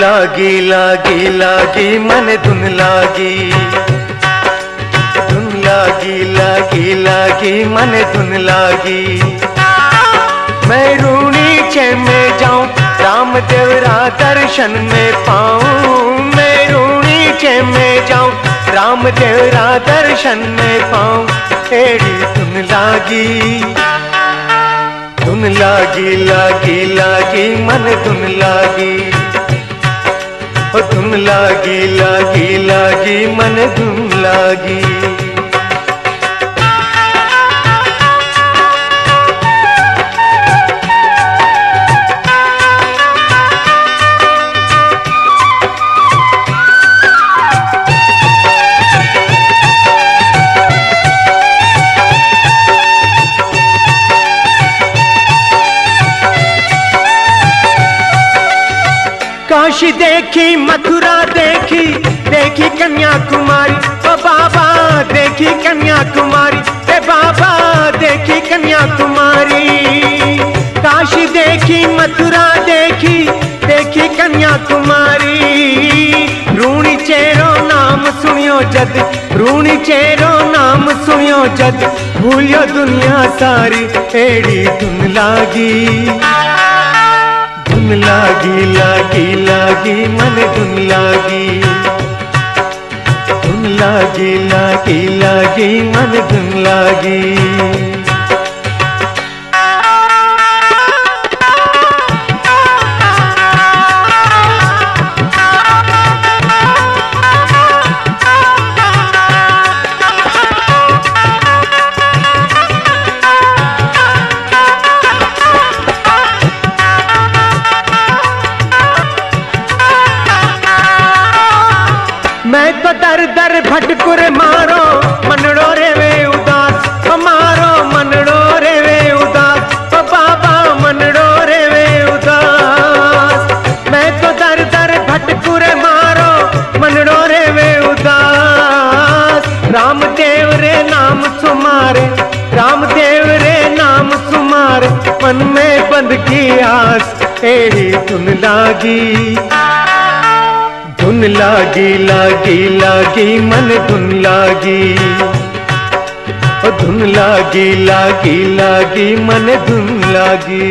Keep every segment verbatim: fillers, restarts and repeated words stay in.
लागी लागी लागी मन धुन लागी, धुन लागी लागी लागी मन धुन लागी। मैं रूणी चे में जाऊं राम देवरा दर्शन में पाऊं, मैं रूणी चे में जाऊं राम देवरा दर्शन में पाऊं। एड़ी धुन लागी, धुन लागी लागी लागी मन धुन लागी, धुन लागी लागी लागी मन धुन लागी। काशी देखी मथुरा देखी, देखी कन्याकुमारी ओ बाबा, देखी कन्याकुमारी ए बाबा, देखी कन्याकुमारी। काशी देखी मथुरा देखी, देखी कन्याकुमारी। रूणी चेरो नाम सुनियो जद, रूणी चेरो नाम सुनियो जद, भूलियो दुनिया सारी। एड़ी धुन लागी, धुन लागी लागी लागी मन धुन लागी, धुन लागी लागी लागी मन धुन लागी। मैं तो दर दर भटकुर मारो मनड़ो रे वे उदास, मारो मनड़ो रे वे उदास ओ बाबा, मनड़ो रे वे उदास। मैं तो दर दर भटकुर मारो मनड़ो रे वे उदास। रामदेव रे नाम सुमारे, रामदेव रे नाम सुमारे, मन में बंद की आस। एड़ी धुन लागी, धुन लागी लागी लागी मन धुन लागी, धुन लागी लागी लागी मन धुन लागी।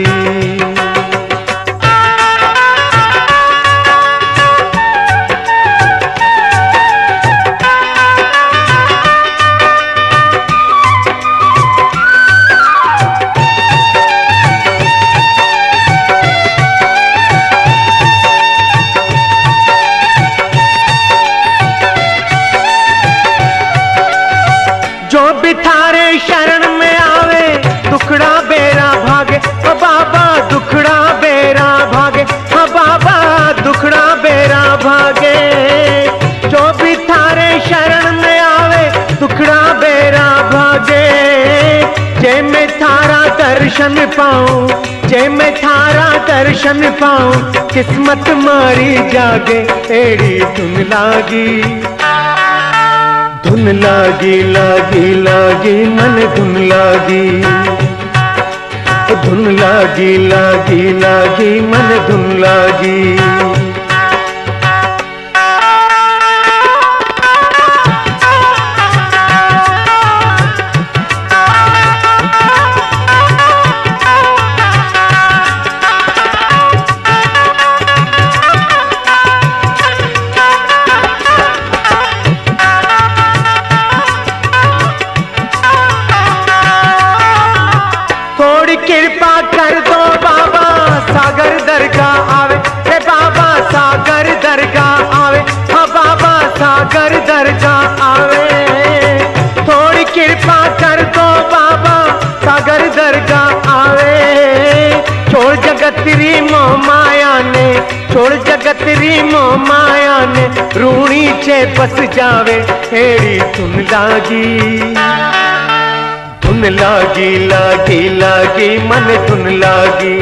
जो भी थारे शरण में आवे दुखड़ा बेरा भागे ओ बाबा, दुखड़ा बेरा भागे हाँ बाबा, दुखड़ा बेरा भागे। जो भी थारे शरण में आवे दुखड़ा बेरा भागे। जय मैं थारा दर्शन पाऊं, जय मैं थारा दर्शन पाऊं, किस्मत मारी जागे। एड़ी धुन लागी, धुन लागी लागी लागी मन धुन लागी, धुन लागी लागी लागी मन धुन लागी। कृपा कर दो बाबा, सागर दरगाह आवे रे बाबा, सागर दरगाह आवे हाँ बाबा, सागर दरगाह आवे। थोड़ी कृपा कर दो बाबा, सागर दरगाह आवे। छोड़ जगत री मोह माया ने, छोड़ जगत री मोह माया ने, रूणी चे बस जावे। एड़ी धुन लागी, धुन लागी लागी लागी मन धुन लागी,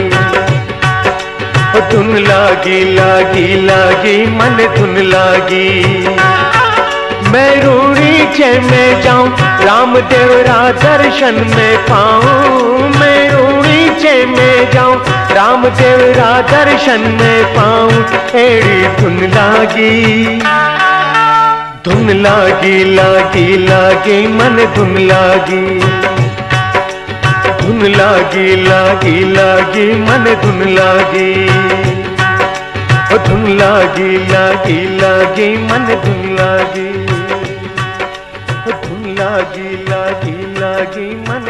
धुन लागी लागी लागी मन धुन लागी। मैं रूणी चे में जाऊं राम देवरा दर्शन में पाऊं, मैं रूणी नीचे में जाऊं, रामदेव रा दर्शन में पाऊं, एड़ी धुन लागी धुन लागी लागी लागी मन धुन लागी, धुन लागी लागी लागी मन धुन लागी, धुन लागी लागी लागी मन धुन लागी, धुन लागी लागी लागी मन